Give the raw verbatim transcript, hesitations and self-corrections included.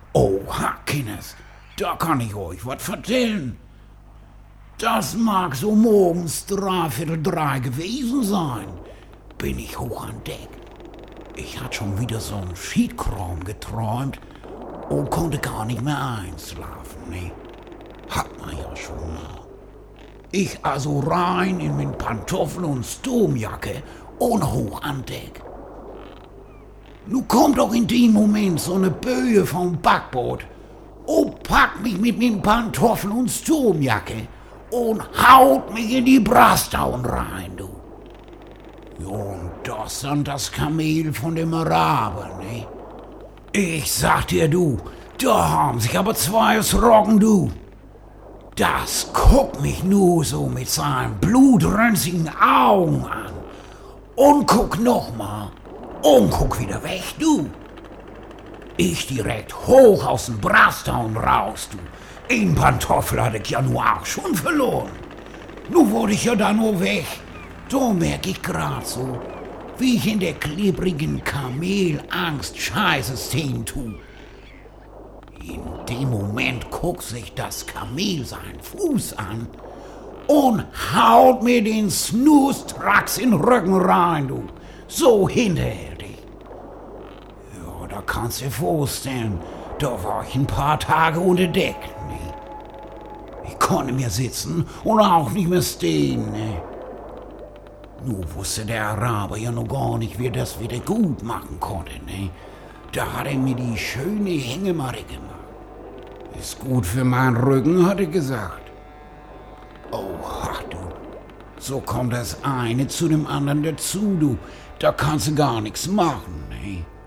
Oha, Kinders, da kann ich euch was erzählen. Das mag so morgens dreiviertel drei gewesen sein. Bin ich hoch an Deck. Ich hatte schon wieder so einen Schiedkram geträumt und konnte gar nicht mehr einschlafen, ne? Hat man ja schon mal. Ich also rein in min Pantoffel und Sturmjacke und hoch an Deck. Nu kommt doch in dem Moment so eine Böe vom Backboot und packt mich mit min Pantoffel und Sturmjacke und haut mich in die Brastaun rein, du. Ja, und das dann das Kamel von dem Araber, ne? Ich sag dir, du, da haben sich aber zwei erschrocken, du. Das guckt mich nur so mit seinen blutrünstigen Augen an. Und guck noch mal. Und guck wieder weg, du. Ich direkt hoch aus dem Brastaun raus, du. In Pantoffel hatte ich ja nur auch schon verloren. Nun wurde ich ja da nur weg. Da merk ich grad so, wie ich in der klebrigen Kamelangst Scheiße stehen tu. In dem Moment guckt sich das Kamel seinen Fuß an und haut mir den Snooze-Tracks in den Rücken rein, du. So hinterhältig. Ja, da kannst du dir vorstellen, da war ich ein paar Tage unter Deck, ne? Ich konnte mehr sitzen und auch nicht mehr stehen, ne? Nur wusste der Araber ja noch gar nicht, wie er das wieder gut machen konnte, ne? Da hat er mir die schöne Hängematte gemacht. Ist gut für meinen Rücken, hat er gesagt. Oh, ach du, so kommt das eine zu dem anderen dazu, du. Da kannst du gar nichts machen, ne?